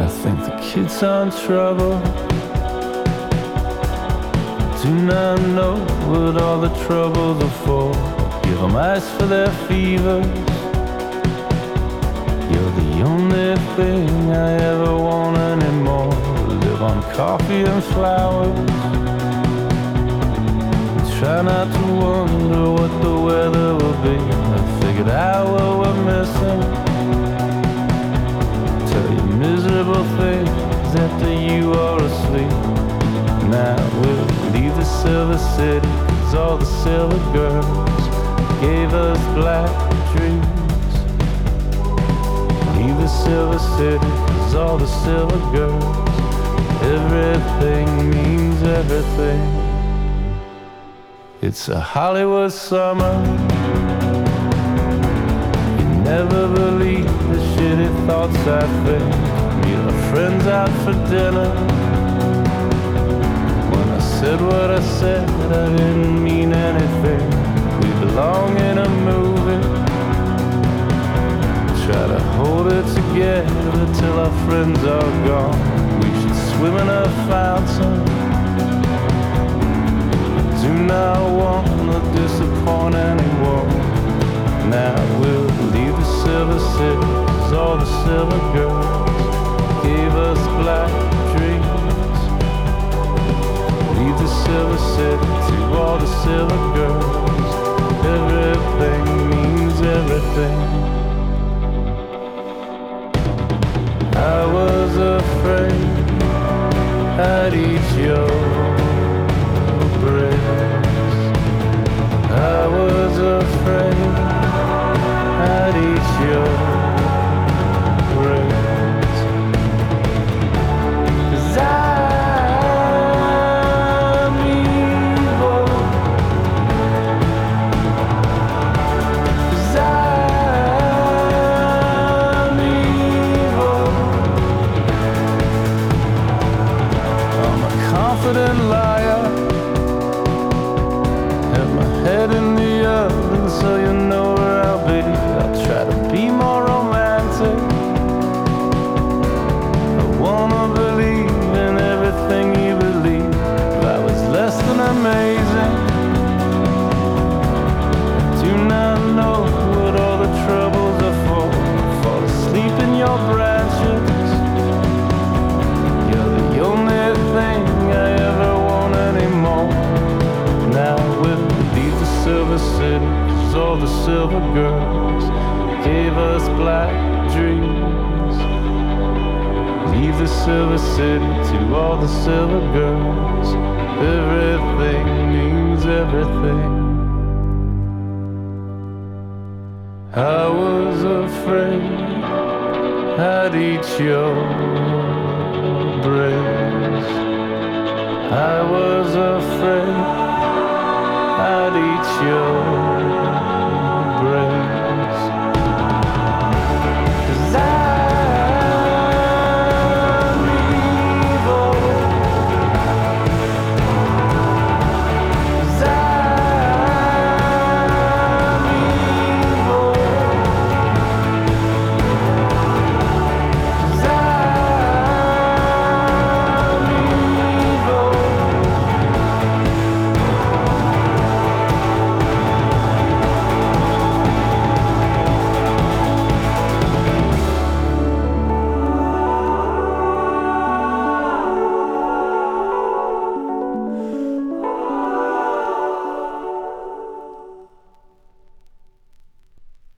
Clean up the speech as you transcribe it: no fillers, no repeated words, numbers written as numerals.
I think the kids are in trouble. Do not know what all the troubles are for. Give them ice for their fevers. You're the only thing I ever want anymore. Live on coffee and flowers. Try not to wonder what the weather will be. I figured out what we're missing. Tell you miserable things after you are asleep. Now we'll leave the silver city, 'cause all the silver girls gave us black dreams. Leave the silver city, 'cause all the silver girls, everything means everything. It's a Hollywood summer. You never believe the shitty thoughts I think. Meet our friends out for dinner. When I said what I said, I didn't mean anything. We belong in a movie. Try to hold it together till our friends are gone. We should swim in a fountain. Do not want to disappoint anyone. Now we'll leave the silver city, 'cause all the silver girls gave us black dreams. Leave the silver city to all the silver girls. Everything means everything. I was afraid I'd eat your I was afraid I'd eat your brains. 'Cause I'm evil. 'Cause I'm evil. I'm a confident liar. Head in the oven so you know where I'll be. I'll try to be more romantic. I wanna believe in everything you believe. If I was less than amazing, I do not know what all the troubles are for. Fall asleep in your branches. You're the only thing I ever want anymore. Now we'll leave the silver city, 'cause all the silver girls gave us black dreams. Leave the silver city to all the silver girls. Everything means everything. I was afraid I'd eat your brains. I was afraid I'd eat your